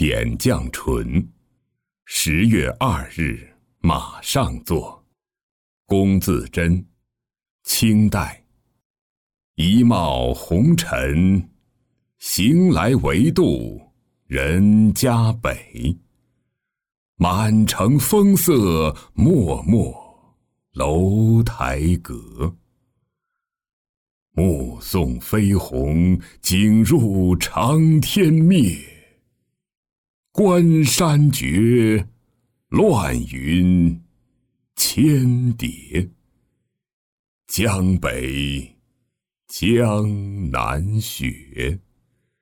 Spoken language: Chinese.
点绛唇。10月2日马上作。龚自珍，清代。一帽红尘，行来唯度人家北。满城风色漠漠楼台阁。目送飞鸿惊入长天灭，关山绝，乱云千叠。江北江南雪。